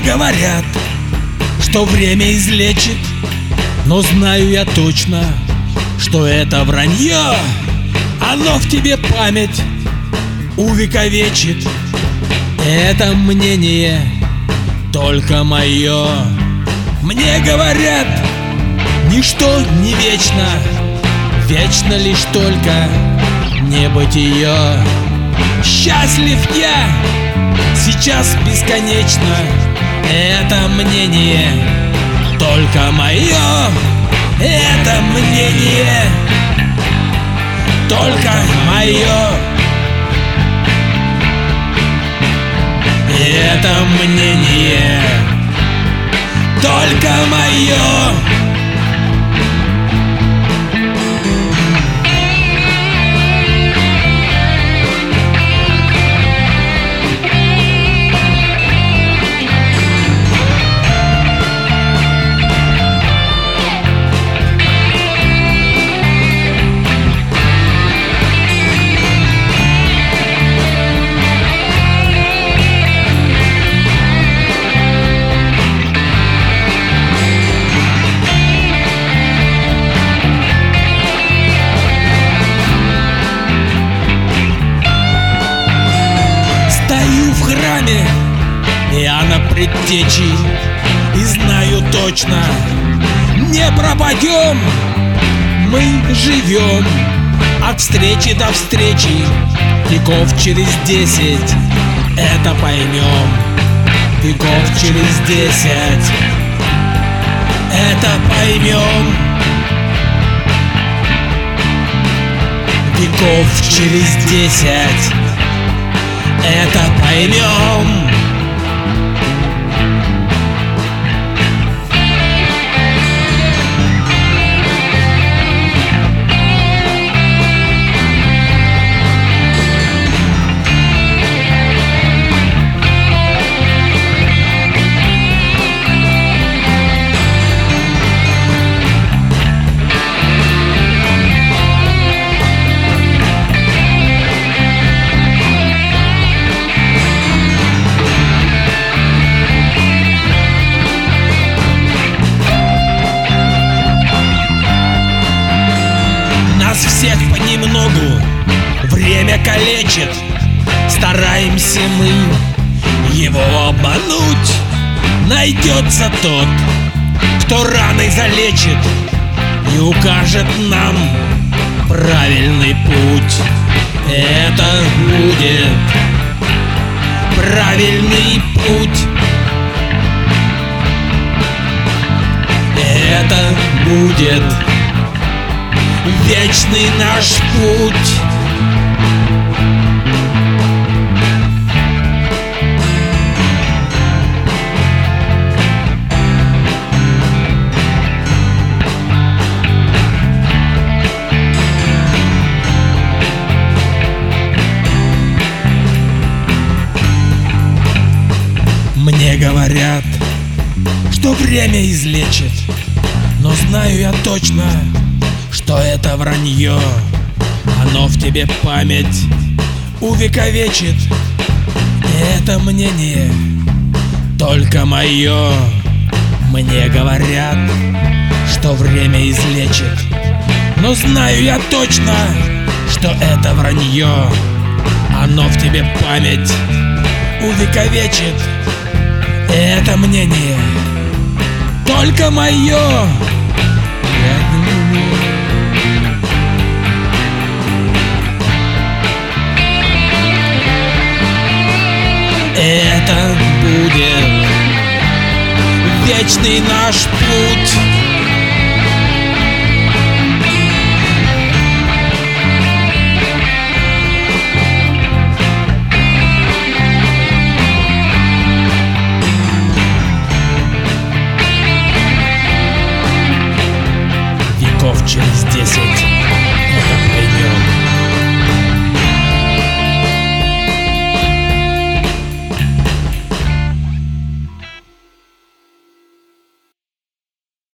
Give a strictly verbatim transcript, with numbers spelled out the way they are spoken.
говорят, что время излечит, но знаю я точно, что это вранье. Оно в тебе память увековечит. Это мнение только мое. Мне говорят, ничто не вечно, вечно лишь только небытие. Счастлив я сейчас бесконечно. Это мнение только мое. Это мнение только мое. Это мнение только мое. Я на предтечи и знаю точно, не пропадем, мы живем от встречи до встречи. Веков через десять это поймем. Веков через десять это поймем. Веков через десять это поймем. Всех понемногу время калечит. Стараемся мы его обмануть. Найдется тот, кто раной залечит и укажет нам правильный путь. Это будет правильный путь. Это будет вечный наш путь. Мне говорят, что время излечит, но знаю я точно, что это вранье. Оно в тебе память увековечит. Это мнение только мое. Мне говорят, что время излечит, но знаю я точно, что это вранье. Оно в тебе память увековечит. Это мнение только мое. Это будет вечный наш путь.